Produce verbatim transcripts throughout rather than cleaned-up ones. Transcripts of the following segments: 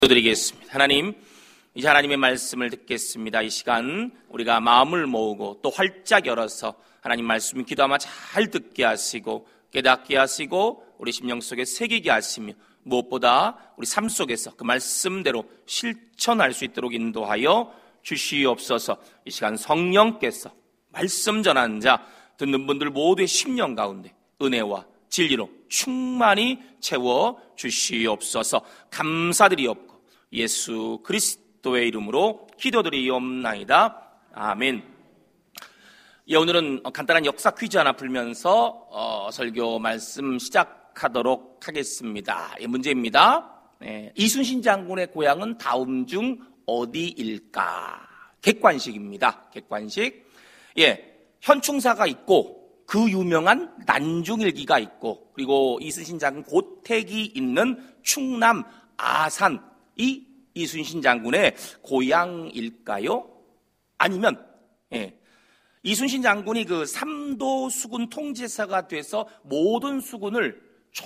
드리겠습니다. 하나님, 이제 하나님의 말씀을 듣겠습니다. 이 시간 우리가 마음을 모으고 또 활짝 열어서 하나님 말씀 기도하며 잘 듣게 하시고 깨닫게 하시고 우리 심령 속에 새기게 하시며 무엇보다 우리 삶 속에서 그 말씀대로 실천할 수 있도록 인도하여 주시옵소서. 이 시간 성령께서 말씀 전하는 자 듣는 분들 모두의 심령 가운데 은혜와 진리로 충만히 채워 주시옵소서. 감사드리옵고 예수 그리스도의 이름으로 기도드리옵나이다. 아멘. 예, 오늘은 간단한 역사 퀴즈 하나 풀면서 어, 설교 말씀 시작하도록 하겠습니다. 예, 문제입니다. 예, 이순신 장군의 고향은 다음 중 어디일까? 객관식입니다. 객관식. 예, 현충사가 있고 그 유명한 난중일기가 있고 그리고 이순신 장군 고택이 있는 충남 아산이 이순신 장군의 고향일까요? 아니면 예, 이순신 장군이 그 삼도 수군 통제사가 돼서 모든 수군을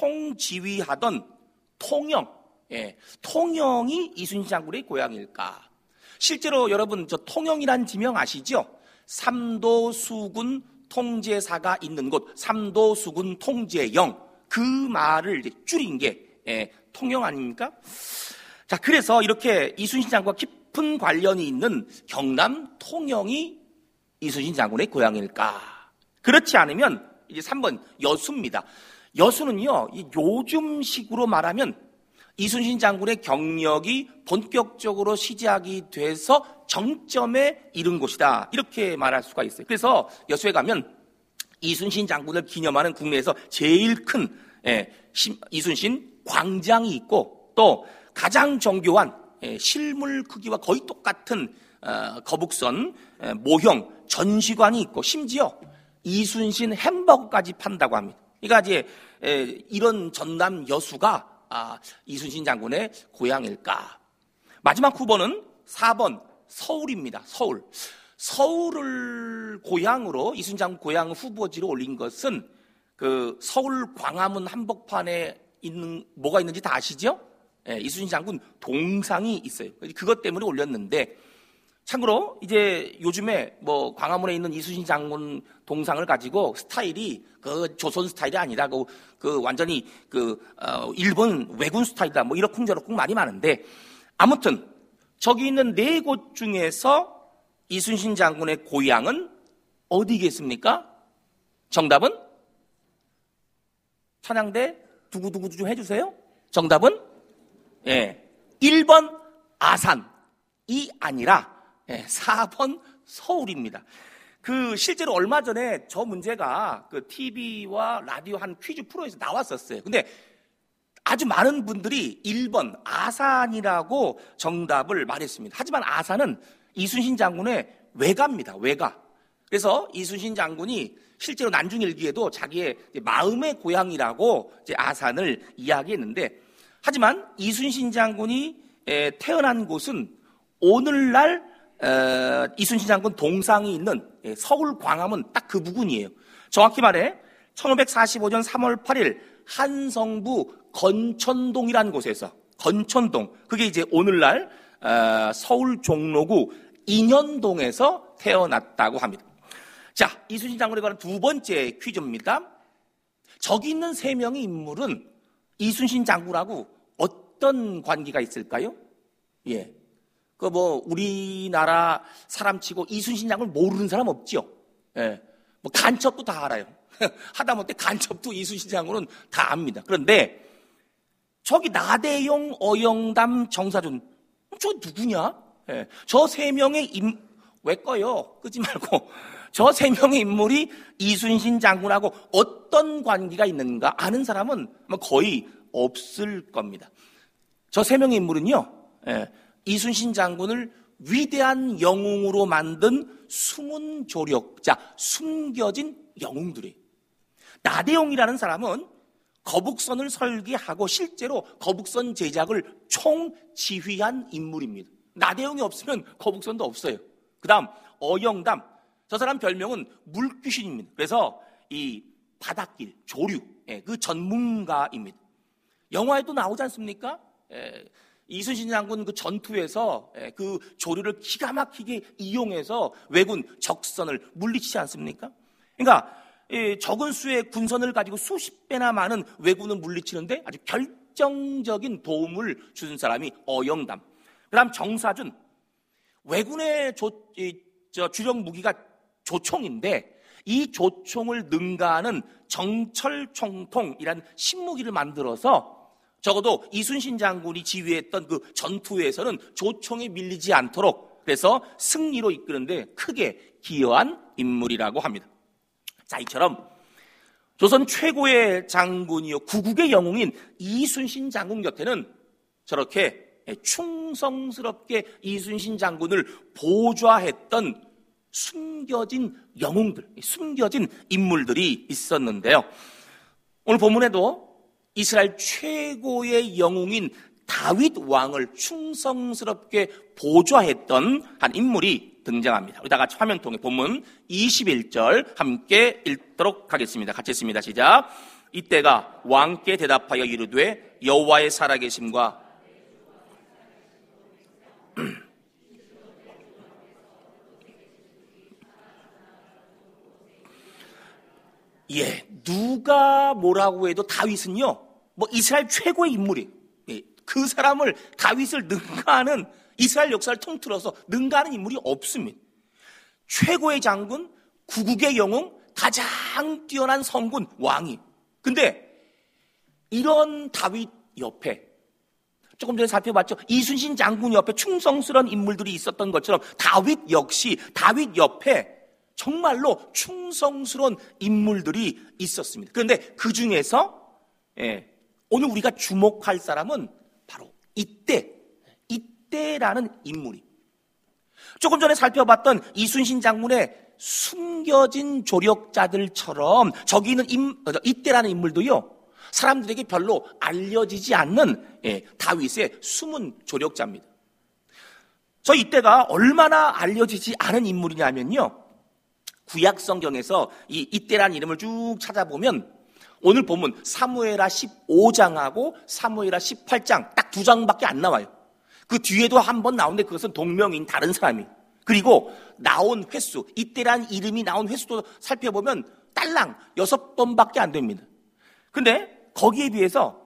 총지휘하던 통영, 예, 통영이 이순신 장군의 고향일까? 실제로 여러분 저 통영이란 지명 아시죠? 삼도 수군 통제사가 있는 곳, 삼도 수군 통제영, 그 말을 이제 줄인 게 예, 통영 아닙니까? 자, 그래서 이렇게 이순신 장군과 깊은 관련이 있는 경남 통영이 이순신 장군의 고향일까? 그렇지 않으면 이제 삼 번 여수입니다. 여수는요, 요즘식으로 말하면 이순신 장군의 경력이 본격적으로 시작이 돼서 정점에 이른 곳이다, 이렇게 말할 수가 있어요. 그래서 여수에 가면 이순신 장군을 기념하는 국내에서 제일 큰 예, 이순신 광장이 있고 또 가장 정교한 예, 실물 크기와 거의 똑같은 어, 거북선 예, 모형 전시관이 있고 심지어 이순신 햄버거까지 판다고 합니다. 그러니까 이제 예, 이런 전남 여수가 아, 이순신 장군의 고향일까? 마지막 후보는 사 번 서울입니다. 서울. 서울을 고향으로 이순신 장군 고향 후보지로 올린 것은 그 서울 광화문 한복판에 있는 뭐가 있는지 다 아시죠? 예, 이순신 장군 동상이 있어요. 그것 때문에 올렸는데 참고로 이제 요즘에 뭐 광화문에 있는 이순신 장군 동상을 가지고 스타일이 그 조선 스타일이 아니라 그, 그 완전히 그 어, 일본 왜군 스타일이다 뭐 이러쿵저러쿵 말이 많은데 아무튼 저기 있는 네 곳 중에서 이순신 장군의 고향은 어디겠습니까? 정답은 찬양대 두구두구 좀 해주세요. 정답은 예, 일 번 아산이 아니라 예, 사 번 서울입니다. 그 실제로 얼마 전에 저 문제가 그 티비와 라디오 한 퀴즈 프로에서 나왔었어요. 근데 아주 많은 분들이 일 번 아산이라고 정답을 말했습니다. 하지만 아산은 이순신 장군의 외가입니다. 외가. 그래서 이순신 장군이 실제로 난중일기에도 자기의 마음의 고향이라고 이제 아산을 이야기했는데 하지만 이순신 장군이 태어난 곳은 오늘날 어, 이순신 장군 동상이 있는 서울 광화문 딱 그 부근이에요. 정확히 말해 천오백사십오 년 삼월 팔일 한성부 건천동이라는 곳에서 건천동 그게 이제 오늘날 어, 서울 종로구 인현동에서 태어났다고 합니다. 자, 이순신 장군에 관한 두 번째 퀴즈입니다. 저기 있는 세 명의 인물은 이순신 장군하고 어떤 관계가 있을까요? 예. 그 뭐 우리나라 사람치고 이순신 장군을 모르는 사람 없죠. 예. 뭐 간첩도 다 알아요. 하다못해 간첩도 이순신 장군은 다 압니다. 그런데 저기 나대용, 어영담, 정사준 저 누구냐? 예. 저 세 명의 인 왜 꺼요? 끄지 말고 저 세 명의 인물이 이순신 장군하고 어떤 관계가 있는가 아는 사람은 거의 없을 겁니다. 저 세 명의 인물은요. 예. 이순신 장군을 위대한 영웅으로 만든 숨은 조력자, 숨겨진 영웅들이에요. 나대용이라는 사람은 거북선을 설계하고 실제로 거북선 제작을 총지휘한 인물입니다. 나대용이 없으면 거북선도 없어요. 그 다음 어영담, 저 사람 별명은 물귀신입니다. 그래서 이 바닷길, 조류, 그 전문가입니다. 영화에도 나오지 않습니까? 이순신 장군 그 전투에서 그 조류를 기가 막히게 이용해서 왜군 적선을 물리치지 않습니까? 그러니까 적은 수의 군선을 가지고 수십 배나 많은 왜군을 물리치는데 아주 결정적인 도움을 준 사람이 어영담. 그 다음 정사준. 왜군의 조, 이, 저 주력 무기가 조총인데 이 조총을 능가하는 정철총통이라는 신무기를 만들어서 적어도 이순신 장군이 지휘했던 그 전투에서는 조총에 밀리지 않도록 그래서 승리로 이끄는데 크게 기여한 인물이라고 합니다. 자, 이처럼 조선 최고의 장군이요 구국의 영웅인 이순신 장군 곁에는 저렇게 충성스럽게 이순신 장군을 보좌했던 숨겨진 영웅들, 숨겨진 인물들이 있었는데요. 오늘 본문에도 이스라엘 최고의 영웅인 다윗 왕을 충성스럽게 보좌했던 한 인물이 등장합니다. 우리 다 같이 화면 통해 본문 이십일 절 함께 읽도록 하겠습니다. 같이 읽습니다. 시작. 이때가 왕께 대답하여 이르되 여호와의 살아계심과 예, 누가 뭐라고 해도 다윗은요, 뭐 이스라엘 최고의 인물이에요. 예, 그 사람을 다윗을 능가하는 이스라엘 역사를 통틀어서 능가하는 인물이 없습니다. 최고의 장군, 구국의 영웅, 가장 뛰어난 성군, 왕이. 근데 이런 다윗 옆에 조금 전에 살펴봤죠. 이순신 장군 옆에 충성스러운 인물들이 있었던 것처럼 다윗 역시 다윗 옆에 정말로 충성스러운 인물들이 있었습니다. 그런데 그 중에서 예, 오늘 우리가 주목할 사람은 바로 이때, 이때라는 인물이. 조금 전에 살펴봤던 이순신 장군의 숨겨진 조력자들처럼 저기 있는 임, 이때라는 인물도요, 사람들에게 별로 알려지지 않는 예, 다윗의 숨은 조력자입니다. 저 이때가 얼마나 알려지지 않은 인물이냐면요, 구약 성경에서 이 이때라는 이름을 쭉 찾아보면 오늘 본문 사무엘하 십오 장하고 사무엘하 십팔 장 딱 두 장밖에 안 나와요. 그 뒤에도 한 번 나오는데 그것은 동명인 다른 사람이. 그리고 나온 횟수, 이때라는 이름이 나온 횟수도 살펴보면 딸랑 여섯 번밖에 안 됩니다. 근데 거기에 비해서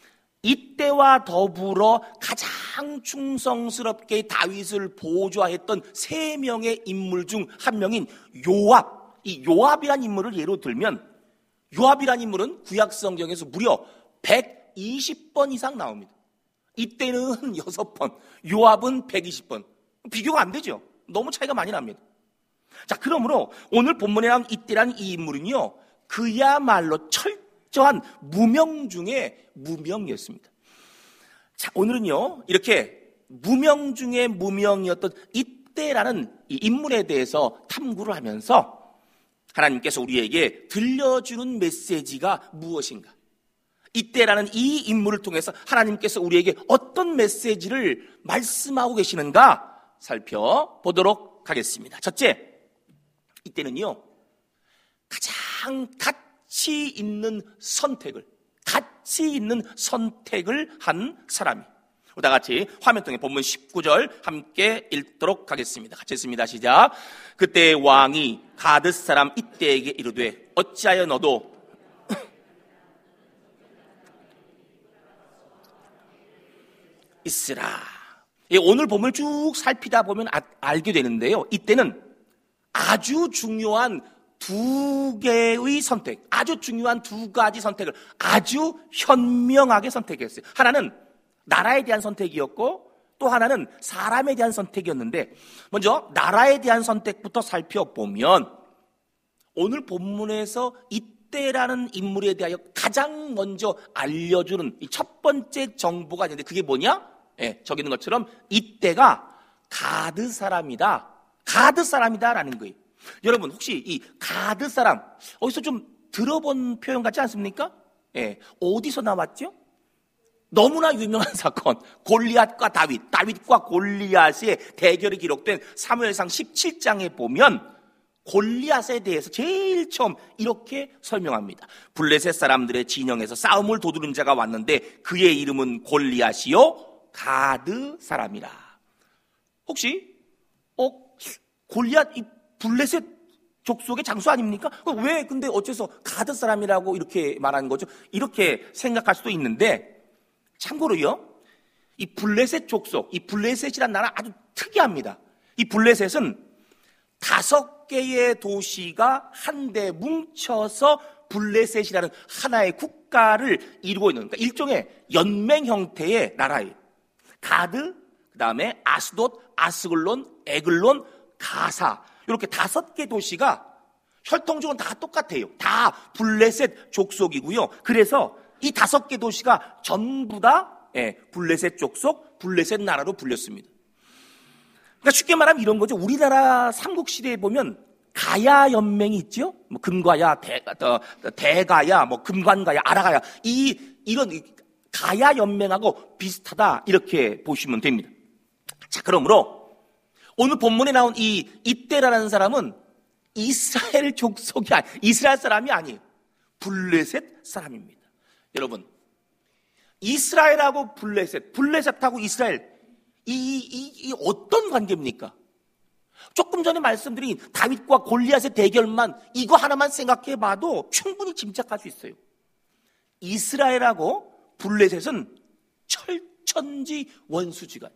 이때와 더불어 가장 충성스럽게 다윗을 보좌했던 세 명의 인물 중 한 명인 요압. 이 요압이란 인물을 예로 들면 요압이란 인물은 구약 성경에서 무려 백이십 번 이상 나옵니다. 이때는 여섯 번, 요압은 백이십 번. 비교가 안 되죠. 너무 차이가 많이 납니다. 자, 그러므로 오늘 본문에 나온 이때란 이 인물은요, 그야말로 철저한 무명 중에 무명이었습니다. 자, 오늘은요, 이렇게 무명 중에 무명이었던 이때라는 이 인물에 대해서 탐구를 하면서 하나님께서 우리에게 들려주는 메시지가 무엇인가? 이때라는 이 인물을 통해서 하나님께서 우리에게 어떤 메시지를 말씀하고 계시는가 살펴보도록 하겠습니다. 첫째, 이때는요, 가장 가치 있는 선택을, 가치 있는 선택을 한 사람이. 다 같이 화면 통해 본문 십구 절 함께 읽도록 하겠습니다. 같이 읽습니다. 시작. 그때 왕이 가드 사람 이때에게 이르되 어찌하여 너도 있으라. 예, 오늘 본문을 쭉 살피다 보면 아, 알게 되는데요, 이때는 아주 중요한 두 개의 선택, 아주 중요한 두 가지 선택을 아주 현명하게 선택했어요. 하나는 나라에 대한 선택이었고 또 하나는 사람에 대한 선택이었는데, 먼저 나라에 대한 선택부터 살펴보면 오늘 본문에서 이때라는 인물에 대하여 가장 먼저 알려주는 이 첫 번째 정보가 있는데 그게 뭐냐? 예, 저기 있는 것처럼 이때가 가드 사람이다, 가드 사람이다라는 거예요. 여러분, 혹시 이 가드 사람 어디서 좀 들어본 표현 같지 않습니까? 예, 어디서 나왔죠? 너무나 유명한 사건, 골리앗과 다윗, 다윗과 골리앗의 대결이 기록된 사무엘상 십칠 장에 보면 골리앗에 대해서 제일 처음 이렇게 설명합니다. 블레셋 사람들의 진영에서 싸움을 도두른 자가 왔는데 그의 이름은 골리앗이요 가드 사람이라. 혹시 어 골리앗 이 블레셋 족속의 장수 아닙니까? 왜 근데 어째서 가드 사람이라고 이렇게 말하는 거죠? 이렇게 생각할 수도 있는데, 참고로요, 이 블레셋 족속, 이 블레셋이라는 나라 아주 특이합니다. 이 블레셋은 다섯 개의 도시가 한데 뭉쳐서 블레셋이라는 하나의 국가를 이루고 있는, 그러니까 일종의 연맹 형태의 나라예요. 가드, 그 다음에 아스돗, 아스글론, 에글론, 가사, 이렇게 다섯 개 도시가 혈통적으로 다 똑같아요. 다 블레셋 족속이고요. 그래서 이 다섯 개 도시가 전부 다 예, 블레셋 족속, 블레셋 나라로 불렸습니다. 그러니까 쉽게 말하면 이런 거죠. 우리나라 삼국시대에 보면 가야 연맹이 있죠. 뭐 금가야, 대, 어, 대가야, 뭐 금관가야, 아라가야, 이 이런 가야 연맹하고 비슷하다 이렇게 보시면 됩니다. 자, 그러므로 오늘 본문에 나온 이 이때라는 사람은 이스라엘 족속이 아니, 이스라엘 사람이 아니에요. 블레셋 사람입니다. 여러분, 이스라엘하고 블레셋, 블레셋하고 이스라엘, 이, 이, 이 어떤 관계입니까? 조금 전에 말씀드린 다윗과 골리앗의 대결만, 이거 하나만 생각해 봐도 충분히 짐작할 수 있어요. 이스라엘하고 블레셋은 철천지 원수지간.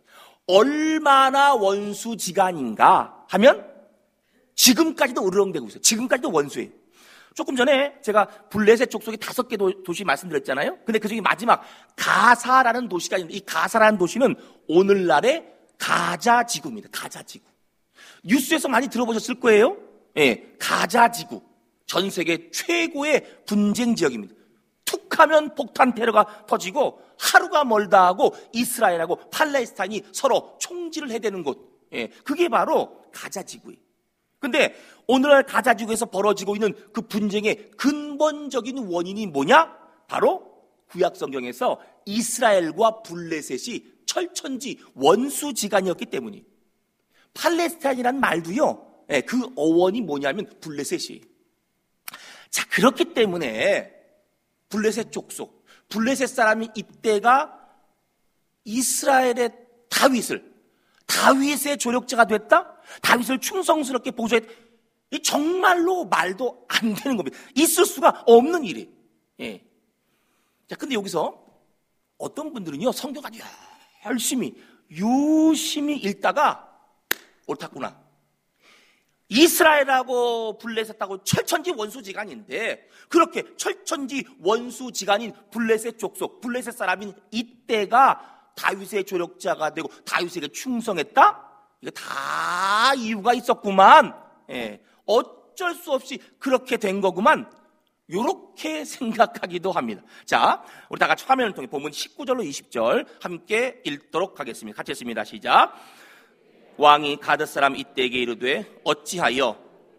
얼마나 원수지간인가 하면 지금까지도 으르렁대고 있어요. 지금까지도 원수예요. 조금 전에 제가 블레셋 족속의 다섯 개 도, 도시 말씀드렸잖아요. 근데 그 중에 마지막 가사라는 도시가 있는데, 이 가사라는 도시는 오늘날의 가자지구입니다. 가자지구. 뉴스에서 많이 들어보셨을 거예요. 예, 가자지구. 전 세계 최고의 분쟁 지역입니다. 툭하면 폭탄 테러가 터지고 하루가 멀다 하고 이스라엘하고 팔레스타인이 서로 총질을 해대는 곳. 예, 그게 바로 가자지구예요. 근데 오늘날 가자지구에서 벌어지고 있는 그 분쟁의 근본적인 원인이 뭐냐? 바로 구약성경에서 이스라엘과 블레셋이 철천지 원수지간이었기 때문이에요. 팔레스타인이라는 말도요, 예, 그 어원이 뭐냐면 블레셋이에요. 자, 그렇기 때문에 블레셋 족속, 블레셋 사람이 이때가 이스라엘의 다윗을, 다윗의 조력자가 됐다? 다윗을 충성스럽게 보조했다? 이 정말로 말도 안 되는 겁니다. 있을 수가 없는 일이에요. 예. 자, 근데 여기서 어떤 분들은요, 성경 아주 열심히, 유심히 읽다가 옳았구나. 이스라엘하고 블레셋하고 철천지 원수지간인데, 그렇게 철천지 원수지간인 블레셋 족속, 블레셋 사람인 이때가 다윗의 조력자가 되고 다윗에게 충성했다? 이거 다 이유가 있었구만. 예, 어쩔 수 없이 그렇게 된 거구만. 이렇게 생각하기도 합니다. 자, 우리 다 같이 화면을 통해 본문 십구 절로 이십 절 함께 읽도록 하겠습니다. 같이 했습니다. 시작. 왕이 가드 사람 이때에게 이르되 어찌하여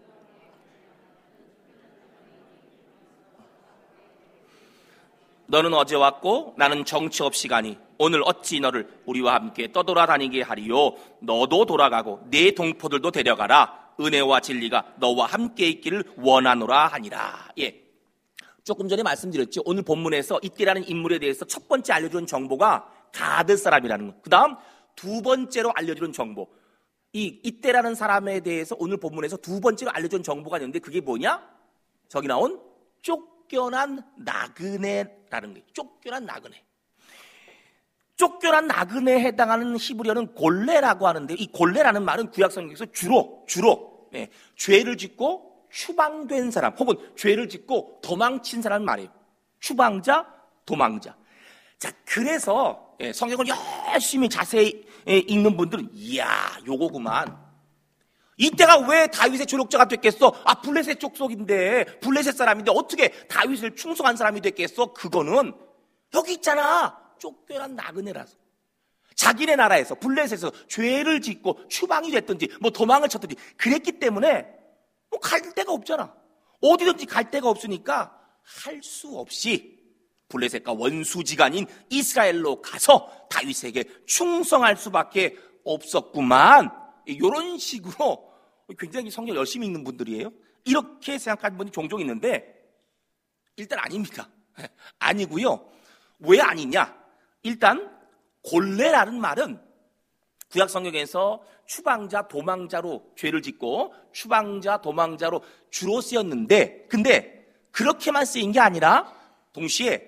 너는 어제 왔고 나는 정처 없이 가니 오늘 어찌 너를 우리와 함께 떠돌아다니게 하리요. 너도 돌아가고 네 동포들도 데려가라. 은혜와 진리가 너와 함께 있기를 원하노라 하니라. 예, 조금 전에 말씀드렸죠. 오늘 본문에서 이때라는 인물에 대해서 첫 번째 알려주는 정보가 가드 사람이라는 것. 그 다음 두 번째로 알려주는 정보, 이 이때라는 사람에 대해서 오늘 본문에서 두 번째로 알려준 정보가 있는데, 그게 뭐냐? 저기 나온 쫓겨난 나그네라는 거예요. 쫓겨난 나그네. 쫓겨난 나그네에 해당하는 히브리어는 골레라고 하는데, 이 골레라는 말은 구약성경에서 주로 주로 네, 죄를 짓고 추방된 사람, 혹은 죄를 짓고 도망친 사람 말이에요. 추방자, 도망자. 자, 그래서 예, 성경을 열심히 자세히 예, 읽는 분들은 이야, 요거구만. 이때가 왜 다윗의 조력자가 됐겠어? 아, 블레셋 족속인데, 블레셋 사람인데 어떻게 다윗을 충성한 사람이 됐겠어? 그거는 여기 있잖아. 쫓겨난 나그네라서. 자기네 나라에서, 블레셋에서 죄를 짓고 추방이 됐든지 뭐 도망을 쳤든지 그랬기 때문에 뭐 갈 데가 없잖아. 어디든지 갈 데가 없으니까 할 수 없이 블레셋과 원수지간인 이스라엘로 가서 다윗에게 충성할 수밖에 없었구만. 이런 식으로 굉장히 성경 열심히 읽는 분들이에요. 이렇게 생각하는 분이 종종 있는데, 일단 아닙니다. 아니고요. 왜 아니냐? 일단 골레라는 말은 구약 성경에서 추방자, 도망자로 죄를 짓고 추방자, 도망자로 주로 쓰였는데, 근데 그렇게만 쓰인 게 아니라 동시에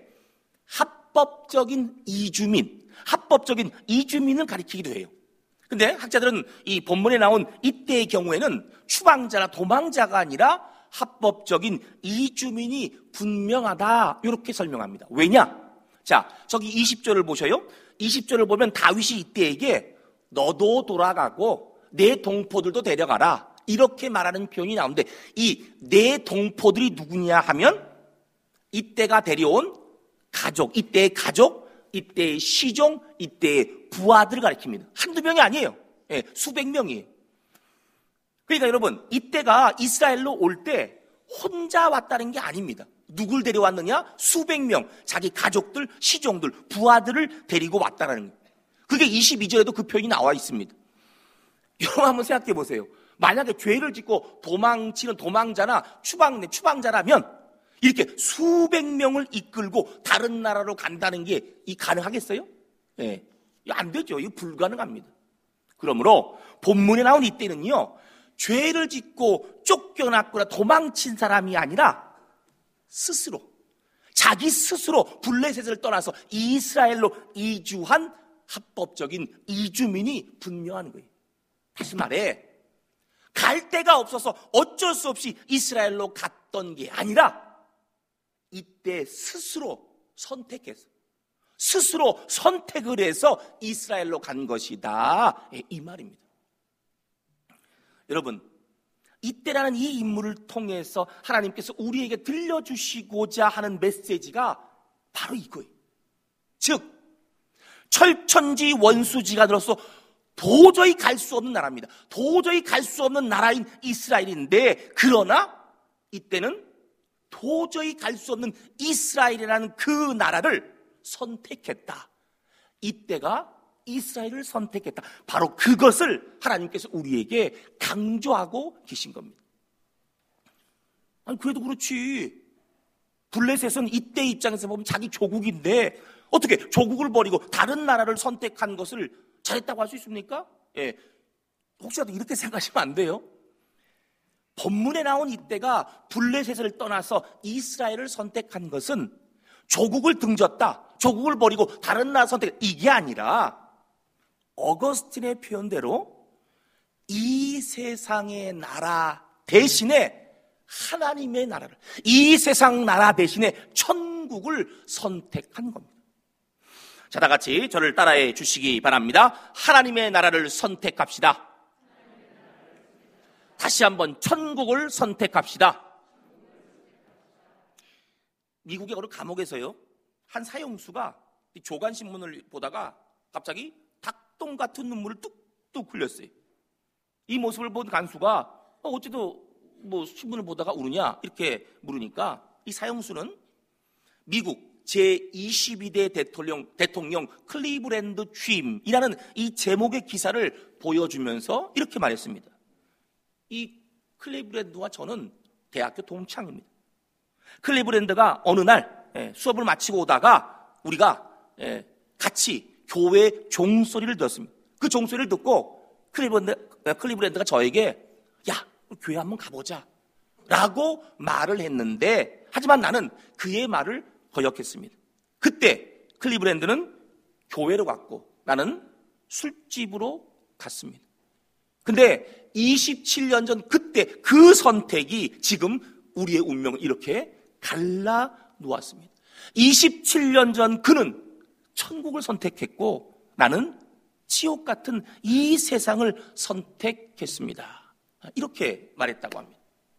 합법적인 이주민, 합법적인 이주민을 가리키기도 해요. 근데 학자들은 이 본문에 나온 이때의 경우에는 추방자나 도망자가 아니라 합법적인 이주민이 분명하다, 이렇게 설명합니다. 왜냐? 자, 저기 이십 절을 보셔요. 이십 절을 보면 다윗이 이때에게 너도 돌아가고 내 동포들도 데려가라, 이렇게 말하는 표현이 나오는데, 이 내 동포들이 누구냐 하면 이때가 데려온 가족, 이때의 가족, 이때의 시종, 이때의 부하들을 가리킵니다. 한두 명이 아니에요. 예, 수백 명이에요. 그러니까 여러분, 이때가 이스라엘로 올 때 혼자 왔다는 게 아닙니다. 누굴 데려왔느냐? 수백 명, 자기 가족들, 시종들, 부하들을 데리고 왔다는 거예요. 그게 이십이 절에도 그 표현이 나와 있습니다. 여러분 한번 생각해 보세요. 만약에 죄를 짓고 도망치는 도망자나 추방, 추방자라면 이렇게 수백 명을 이끌고 다른 나라로 간다는 게 이 가능하겠어요? 예, 안 되죠. 이거 불가능합니다. 그러므로 본문에 나온 이때는요, 죄를 짓고 쫓겨났거나 도망친 사람이 아니라 스스로, 자기 스스로 블레셋을 떠나서 이스라엘로 이주한 합법적인 이주민이 분명한 거예요. 다시 말해, 갈 데가 없어서 어쩔 수 없이 이스라엘로 갔던 게 아니라 이때 스스로 선택해서, 스스로 선택을 해서 이스라엘로 간 것이다, 이 말입니다. 여러분, 이때라는 이 인물을 통해서 하나님께서 우리에게 들려주시고자 하는 메시지가 바로 이거예요. 즉, 철천지 원수지간으로서 도저히 갈 수 없는 나라입니다. 도저히 갈 수 없는 나라인 이스라엘인데, 그러나 이때는 도저히 갈 수 없는 이스라엘이라는 그 나라를 선택했다. 이때가 이스라엘을 선택했다. 바로 그것을 하나님께서 우리에게 강조하고 계신 겁니다. 아니, 그래도 그렇지. 블레셋은 이때 입장에서 보면 자기 조국인데 어떻게 조국을 버리고 다른 나라를 선택한 것을 잘했다고 할 수 있습니까? 예. 혹시라도 이렇게 생각하시면 안 돼요. 본문에 나온 이때가 블레셋을 떠나서 이스라엘을 선택한 것은 조국을 등졌다, 조국을 버리고 다른 나라 선택, 이게 아니라 어거스틴의 표현대로 이 세상의 나라 대신에 하나님의 나라를, 이 세상 나라 대신에 천국을 선택한 겁니다. 자, 다 같이 저를 따라해 주시기 바랍니다. 하나님의 나라를 선택합시다. 다시 한번 천국을 선택합시다. 미국의 어느 감옥에서요, 한 사형수가 조간신문을 보다가 갑자기 닭똥 같은 눈물을 뚝뚝 흘렸어요. 이 모습을 본 간수가 어, 어찌도 뭐 신문을 보다가 우느냐 이렇게 물으니까 이 사형수는 미국 제이십이 대 대통령, 대통령 클리브랜드 취임이라는 이 제목의 기사를 보여주면서 이렇게 말했습니다. 이 클리브랜드와 저는 대학교 동창입니다. 클리브랜드가 어느 날 수업을 마치고 오다가 우리가 같이 교회 종소리를 들었습니다. 그 종소리를 듣고 클리브랜드, 클리브랜드가 저에게 야, 교회 한번 가보자 라고 말을 했는데, 하지만 나는 그의 말을 거역했습니다. 그때 클리브랜드는 교회로 갔고 나는 술집으로 갔습니다. 근데 이십칠 년 전 그때 그 선택이 지금 우리의 운명을 이렇게 갈라 놓았습니다. 이십칠 년 전 그는 천국을 선택했고 나는 지옥 같은 이 세상을 선택했습니다. 이렇게 말했다고 합니다.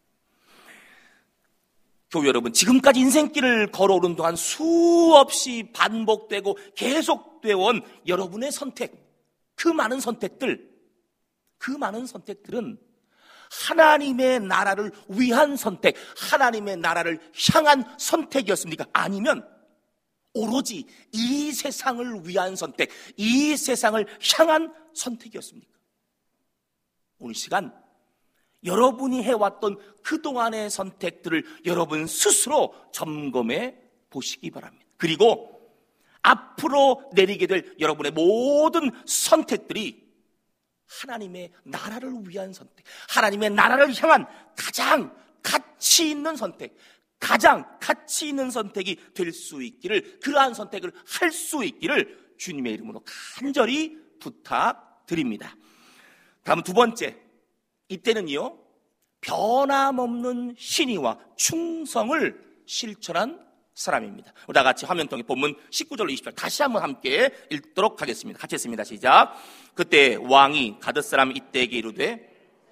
교회 여러분, 지금까지 인생길을 걸어오는 동안 수없이 반복되고 계속되어 온 여러분의 선택, 그 많은 선택들, 그 많은 선택들은 하나님의 나라를 위한 선택, 하나님의 나라를 향한 선택이었습니까? 아니면 오로지 이 세상을 위한 선택, 이 세상을 향한 선택이었습니까? 오늘 시간 여러분이 해왔던 그동안의 선택들을 여러분 스스로 점검해 보시기 바랍니다. 그리고 앞으로 내리게 될 여러분의 모든 선택들이 하나님의 나라를 위한 선택, 하나님의 나라를 향한 가장 가치 있는 선택, 가장 가치 있는 선택이 될 수 있기를, 그러한 선택을 할 수 있기를 주님의 이름으로 간절히 부탁드립니다. 다음 두 번째, 이때는요 변함없는 신의와 충성을 실천한 사람입니다. 우리 다 같이 화면 통해 본문 십구 절로 이십 절 다시 한번 함께 읽도록 하겠습니다. 같이 했습니다. 시작. 그때 왕이 가드 사람 이때에게 이르되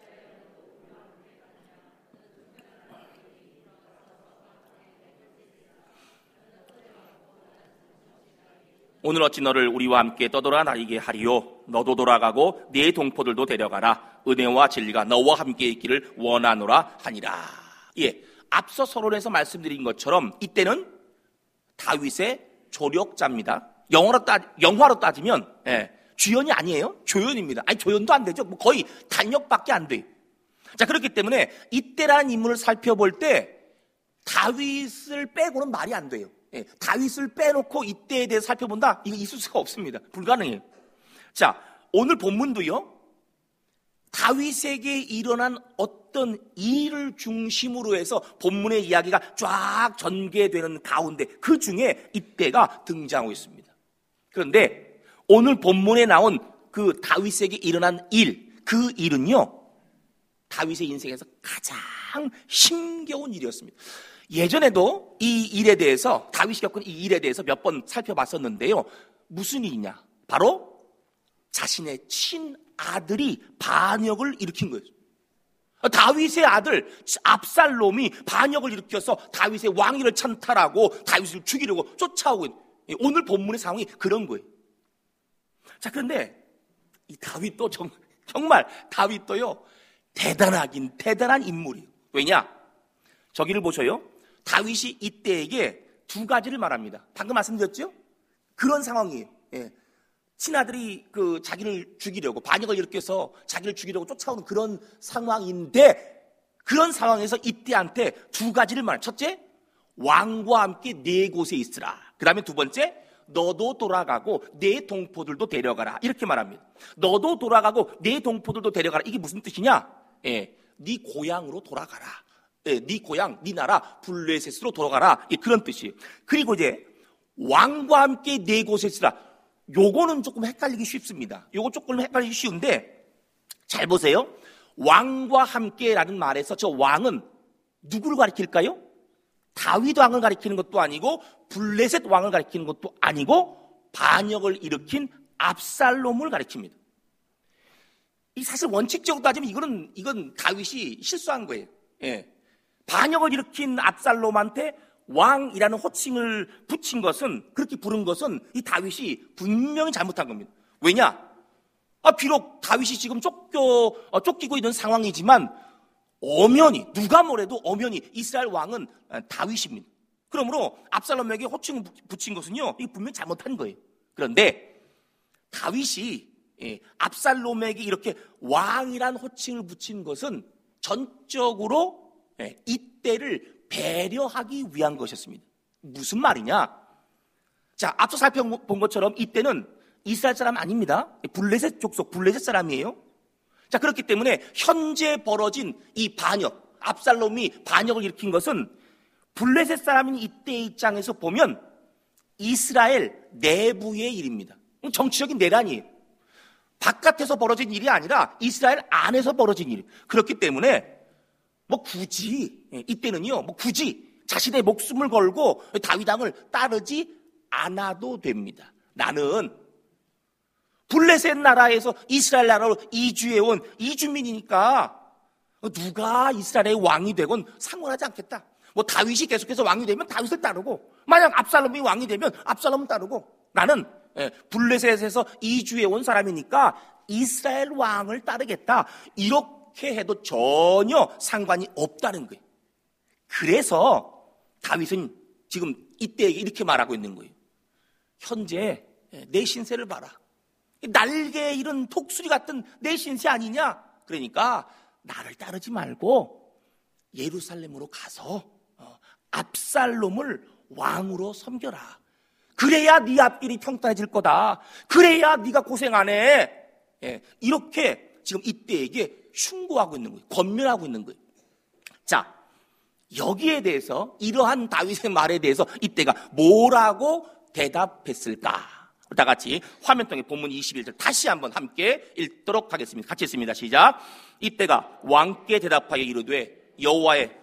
오늘 어찌 너를 우리와 함께 떠돌아다니게 하리요. 너도 돌아가고 네 동포들도 데려가라. 은혜와 진리가 너와 함께 있기를 원하노라 하니라. 예, 앞서 서론에서 말씀드린 것처럼 이때는 다윗의 조력자입니다. 영어로 따, 영화로 따지면 예, 주연이 아니에요. 조연입니다. 아니 조연도 안 되죠. 뭐 거의 단역밖에 안 돼요. 자, 그렇기 때문에 이때라는 인물을 살펴볼 때 다윗을 빼고는 말이 안 돼요. 예, 다윗을 빼놓고 이때에 대해서 살펴본다? 이거 있을 수가 없습니다. 불가능해요. 자, 오늘 본문도요 다윗에게 일어난 어떤 일을 중심으로 해서 본문의 이야기가 쫙 전개되는 가운데 그 중에 이때가 등장하고 있습니다. 그런데 오늘 본문에 나온 그 다윗에게 일어난 일, 그 일은요 다윗의 인생에서 가장 힘겨운 일이었습니다. 예전에도 이 일에 대해서, 다윗이 겪은 이 일에 대해서 몇 번 살펴봤었는데요. 무슨 일이냐? 바로 자신의 친아들이 반역을 일으킨 거예요. 다윗의 아들 압살롬이 반역을 일으켜서 다윗의 왕위를 찬탈하고 다윗을 죽이려고 쫓아오고 있는, 오늘 본문의 상황이 그런 거예요. 자, 그런데 이 다윗도 정, 정말 다윗도요 대단하긴 대단한 인물이에요. 왜냐? 저기를 보셔요. 다윗이 이때에게 두 가지를 말합니다. 방금 말씀드렸죠? 그런 상황이에요. 예. 친아들이 그 자기를 죽이려고, 반역을 일으켜서 자기를 죽이려고 쫓아오는 그런 상황인데, 그런 상황에서 이때한테 두 가지를 말해요. 첫째, 왕과 함께 네 곳에 있으라. 그 다음에 두 번째, 너도 돌아가고 네 동포들도 데려가라. 이렇게 말합니다. 너도 돌아가고 네 동포들도 데려가라. 이게 무슨 뜻이냐? 예, 네 고향으로 돌아가라. 네, 네 고향, 네 나라 블레셋으로 돌아가라. 예, 그런 뜻이에요. 그리고 이제 왕과 함께 네 곳에 있으라. 요거는 조금 헷갈리기 쉽습니다. 요거 조금 헷갈리기 쉬운데 잘 보세요. 왕과 함께라는 말에서 저 왕은 누구를 가리킬까요? 다윗 왕을 가리키는 것도 아니고 블레셋 왕을 가리키는 것도 아니고 반역을 일으킨 압살롬을 가리킵니다. 이 사실 원칙적으로 따지면 이거는 이건 다윗이 실수한 거예요. 예. 반역을 일으킨 압살롬한테 왕이라는 호칭을 붙인 것은, 그렇게 부른 것은 이 다윗이 분명히 잘못한 겁니다. 왜냐? 아, 비록 다윗이 지금 쫓겨, 어, 쫓기고 있는 상황이지만 엄연히, 누가 뭐래도 엄연히 이스라엘 왕은 다윗입니다. 그러므로 압살롬에게 호칭을 붙인 것은요, 이게 분명히 잘못한 거예요. 그런데 다윗이 예, 압살롬에게 이렇게 왕이란 호칭을 붙인 것은 전적으로 예, 이때를 배려하기 위한 것이었습니다. 무슨 말이냐? 자, 앞서 살펴본 것처럼 이때는 이스라엘 사람 아닙니다. 블레셋 족속, 블레셋 사람이에요. 자, 그렇기 때문에 현재 벌어진 이 반역, 압살롬이 반역을 일으킨 것은 블레셋 사람인 이때의 입장에서 보면 이스라엘 내부의 일입니다. 정치적인 내란이에요. 바깥에서 벌어진 일이 아니라 이스라엘 안에서 벌어진 일. 그렇기 때문에 뭐 굳이 이때는요, 뭐 굳이 자신의 목숨을 걸고 다윗 왕을 따르지 않아도 됩니다. 나는 블레셋 나라에서 이스라엘 나라로 이주해온 이주민이니까 누가 이스라엘의 왕이 되건 상관하지 않겠다. 뭐 다윗이 계속해서 왕이 되면 다윗을 따르고, 만약 압살롬이 왕이 되면 압살롬을 따르고, 나는 블레셋에서 이주해온 사람이니까 이스라엘 왕을 따르겠다. 이렇게 해도 전혀 상관이 없다는 거예요. 그래서 다윗은 지금 이때에게 이렇게 말하고 있는 거예요. 현재 내 신세를 봐라. 날개 잃은 독수리 같은 내 신세 아니냐? 그러니까 나를 따르지 말고 예루살렘으로 가서 압살롬을 왕으로 섬겨라. 그래야 네 앞길이 평탄해질 거다. 그래야 네가 고생 안 해. 예, 이렇게 지금 이때에게 충고하고 있는 거예요. 권면하고 있는 거예요. 자, 여기에 대해서, 이러한 다윗의 말에 대해서 이때가 뭐라고 대답했을까? 다 같이 화면통에 본문 이십일 절 다시 한번 함께 읽도록 하겠습니다. 같이 읽습니다. 시작. 이때가 왕께 대답하여 이르되 여호와의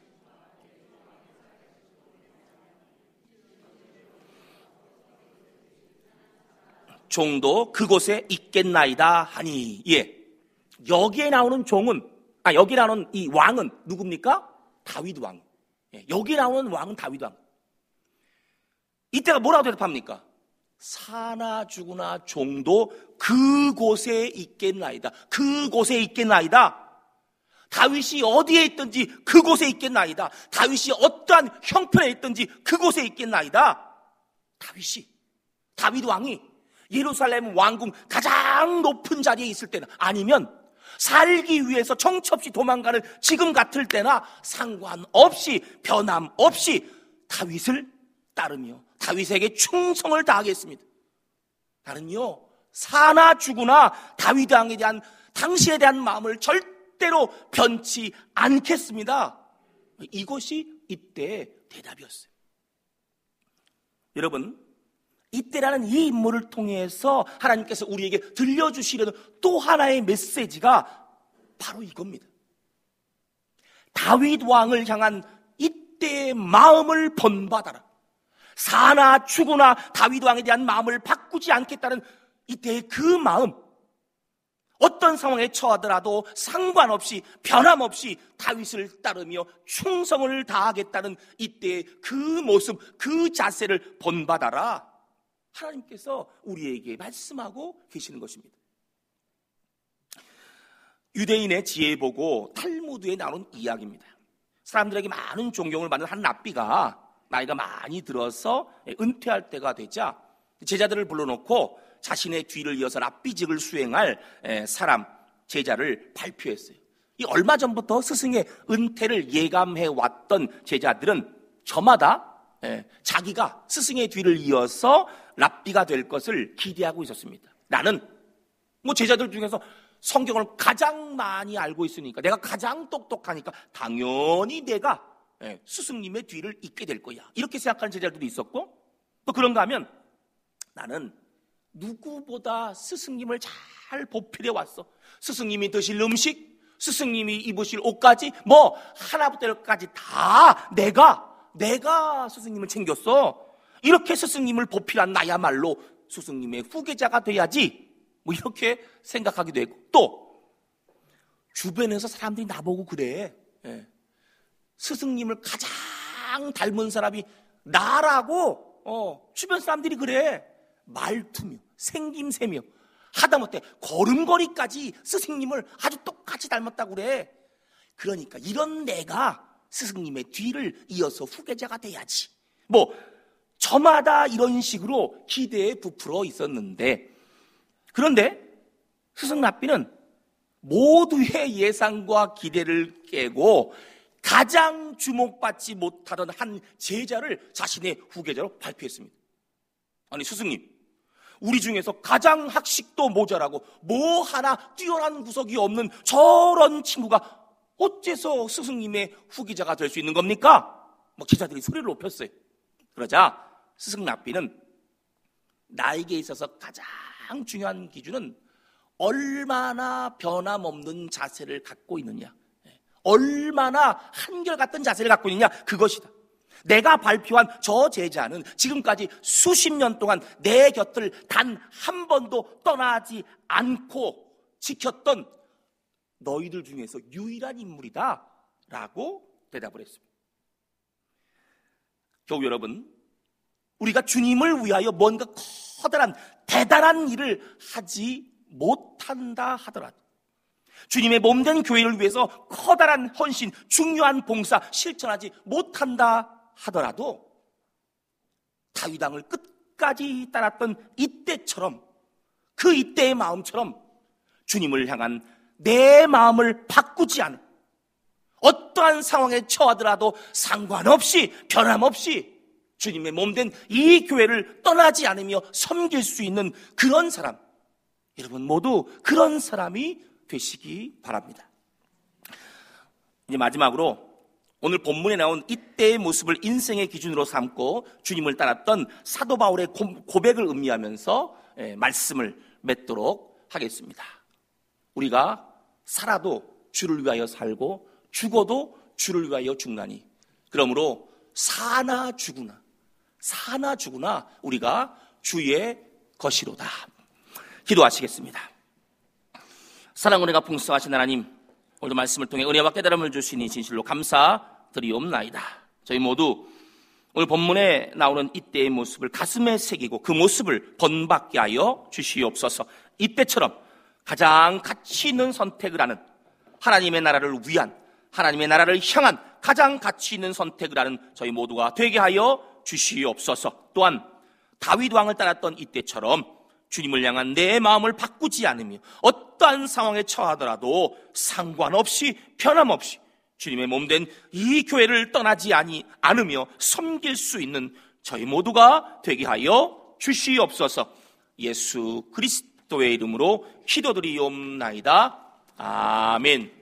종도 그곳에 있겠나이다 하니. 예, 여기에 나오는 종은, 아 여기 나오는 이 왕은 누굽니까? 다윗 왕. 예, 여기 나오는 왕은 다윗 왕. 이때가 뭐라고 대답합니까? 사나 죽으나 종도 그곳에 있겠나이다. 그곳에 있겠나이다. 다윗이 어디에 있든지 그곳에 있겠나이다. 다윗이 어떠한 형편에 있든지 그곳에 있겠나이다. 다윗이, 다윗 왕이 예루살렘 왕궁 가장 높은 자리에 있을 때나, 아니면 살기 위해서 정처 없이 도망가는 지금 같을 때나 상관없이, 변함없이 다윗을 따르며 다윗에게 충성을 다하겠습니다. 나는요, 사나 죽으나 다윗 왕에 대한, 당신에 대한 마음을 절대로 변치 않겠습니다. 이것이 이때의 대답이었어요. 여러분, 이때라는 이 인물을 통해서 하나님께서 우리에게 들려주시려는 또 하나의 메시지가 바로 이겁니다. 다윗 왕을 향한 이때의 마음을 본받아라. 사나 죽으나 다윗 왕에 대한 마음을 바꾸지 않겠다는 이때의 그 마음, 어떤 상황에 처하더라도 상관없이, 변함없이 다윗을 따르며 충성을 다하겠다는 이때의 그 모습, 그 자세를 본받아라. 하나님께서 우리에게 말씀하고 계시는 것입니다. 유대인의 지혜 보고 탈무드에 나오는 이야기입니다. 사람들에게 많은 존경을 받는 한 랍비가 나이가 많이 들어서 은퇴할 때가 되자 제자들을 불러놓고 자신의 뒤를 이어서 랍비직을 수행할 사람, 제자를 발표했어요. 이 얼마 전부터 스승의 은퇴를 예감해 왔던 제자들은 저마다 자기가 스승의 뒤를 이어서 랍비가 될 것을 기대하고 있었습니다. 나는 뭐 제자들 중에서 성경을 가장 많이 알고 있으니까, 내가 가장 똑똑하니까 당연히 내가 스승님의 뒤를 잇게 될 거야, 이렇게 생각하는 제자들도 있었고, 또 그런가 하면 나는 누구보다 스승님을 잘 보필해 왔어. 스승님이 드실 음식, 스승님이 입으실 옷까지, 뭐 하나부터 열까지 다 내가 내가 스승님을 챙겼어. 이렇게 스승님을 보필한 나야말로 스승님의 후계자가 돼야지, 뭐 이렇게 생각하기도 했고, 또 주변에서 사람들이 나보고 그래, 예. 스승님을 가장 닮은 사람이 나라고, 어, 주변 사람들이 그래. 말투며 생김새며 하다못해 걸음걸이까지 스승님을 아주 똑같이 닮았다고 그래. 그러니까 이런 내가 스승님의 뒤를 이어서 후계자가 돼야지, 뭐 저마다 이런 식으로 기대에 부풀어 있었는데, 그런데 스승 랍비는 모두의 예상과 기대를 깨고 가장 주목받지 못하던 한 제자를 자신의 후계자로 발표했습니다. 아니 스승님, 우리 중에서 가장 학식도 모자라고 뭐 하나 뛰어난 구석이 없는 저런 친구가 어째서 스승님의 후계자가 될 수 있는 겁니까? 막 제자들이 소리를 높였어요. 그러자 스승 랍비는 나에게 있어서 가장 중요한 기준은 얼마나 변함없는 자세를 갖고 있느냐, 얼마나 한결같은 자세를 갖고 있느냐, 그것이다. 내가 발표한 저 제자는 지금까지 수십 년 동안 내 곁을 단 한 번도 떠나지 않고 지켰던 너희들 중에서 유일한 인물이다 라고 대답을 했습니다. 교우 여러분, 우리가 주님을 위하여 뭔가 커다란 대단한 일을 하지 못한다 하더라도, 주님의 몸된 교회를 위해서 커다란 헌신, 중요한 봉사 실천하지 못한다 하더라도 다윗 왕을 끝까지 따랐던 이때처럼, 그 이때의 마음처럼 주님을 향한 내 마음을 바꾸지 않은, 어떠한 상황에 처하더라도 상관없이, 변함없이 주님의 몸된 이 교회를 떠나지 않으며 섬길 수 있는 그런 사람, 여러분 모두 그런 사람이 되시기 바랍니다. 이제 마지막으로 오늘 본문에 나온 이때의 모습을 인생의 기준으로 삼고 주님을 따랐던 사도 바울의 고백을 음미하면서 말씀을 맺도록 하겠습니다. 우리가 살아도 주를 위하여 살고 죽어도 주를 위하여 죽나니, 그러므로 사나 죽으나 사나 죽으나 우리가 주의 것이로다. 기도하시겠습니다. 사랑 은혜가 풍성하신 하나님, 오늘 말씀을 통해 은혜와 깨달음을 주시니 진실로 감사드리옵나이다. 저희 모두 오늘 본문에 나오는 이때의 모습을 가슴에 새기고 그 모습을 본받게 하여 주시옵소서. 이때처럼 가장 가치 있는 선택을 하는, 하나님의 나라를 위한, 하나님의 나라를 향한 가장 가치 있는 선택을 하는 저희 모두가 되게 하여 주시옵소서. 또한 다윗 왕을 따랐던 이때처럼 주님을 향한 내 마음을 바꾸지 않으며 어떠한 상황에 처하더라도 상관없이 변함없이 주님의 몸된 이 교회를 떠나지 아니 않으며 섬길 수 있는 저희 모두가 되게 하여 주시옵소서. 예수 그리스도의 이름으로 기도드리옵나이다. 아멘.